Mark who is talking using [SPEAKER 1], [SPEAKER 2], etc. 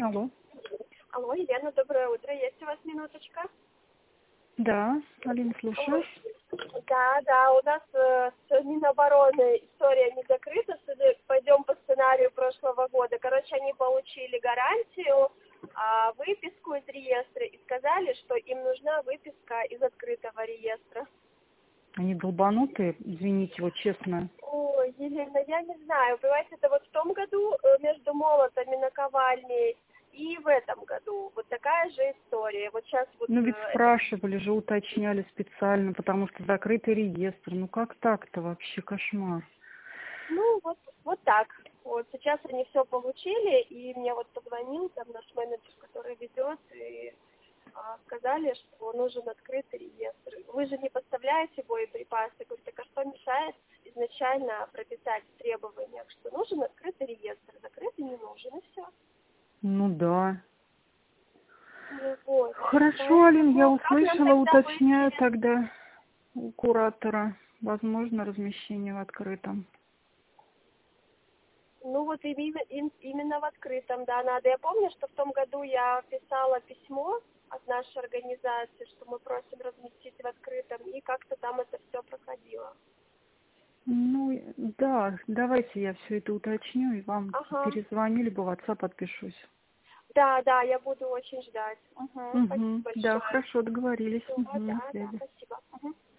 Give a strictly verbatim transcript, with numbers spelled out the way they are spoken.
[SPEAKER 1] Алло.
[SPEAKER 2] Алло, Елена, доброе утро. Есть у вас минуточка?
[SPEAKER 1] Да, Алина, слушаю.
[SPEAKER 2] Да, да, у нас э, с Минобороны история не закрыта, судя- пойдем по сценарию прошлого года. Короче, они получили гарантию, а, выписку из реестра и сказали, что им нужна выписка из открытого реестра.
[SPEAKER 1] Они долбанутые, извините, вот честно.
[SPEAKER 2] Ой, Елена, я не знаю, понимаете, это вот в том году э, между молотом и наковальней, и в этом году вот такая же история. Вот сейчас вот...
[SPEAKER 1] Ну ведь
[SPEAKER 2] э,
[SPEAKER 1] спрашивали же, уточняли специально, потому что закрытый реестр. Ну как так-то вообще, кошмар.
[SPEAKER 2] Ну, вот, вот так. Вот сейчас они все получили, и мне вот позвонил там наш менеджер, который ведет, и а, сказали, что нужен открытый реестр. Вы же не поставляете боеприпасы. Говорит, так а что мешает изначально прописать в требованиях, что нужен открытый реестр, закрытый не нужен, и все.
[SPEAKER 1] Ну да.
[SPEAKER 2] Ну, вот.
[SPEAKER 1] Хорошо, Алин, я
[SPEAKER 2] Поэтому как нам
[SPEAKER 1] услышала,
[SPEAKER 2] тогда
[SPEAKER 1] уточняю
[SPEAKER 2] быть?
[SPEAKER 1] тогда у куратора. Возможно, размещение в открытом.
[SPEAKER 2] Ну вот именно, им- именно в открытом, да, надо. Я помню, что в том году я писала письмо от нашей организации, что мы просим разместить в открытом, и как-то там это все проходило.
[SPEAKER 1] Ну, да, давайте я все это уточню и вам
[SPEAKER 2] Ага.
[SPEAKER 1] перезвоню, либо в WhatsApp отпишусь.
[SPEAKER 2] Да, да, я буду очень ждать. Угу. Спасибо
[SPEAKER 1] Угу. Да,
[SPEAKER 2] большое.
[SPEAKER 1] хорошо, договорились.
[SPEAKER 2] Всё,
[SPEAKER 1] Угу, на
[SPEAKER 2] да, да,
[SPEAKER 1] связи.
[SPEAKER 2] спасибо. Мгм.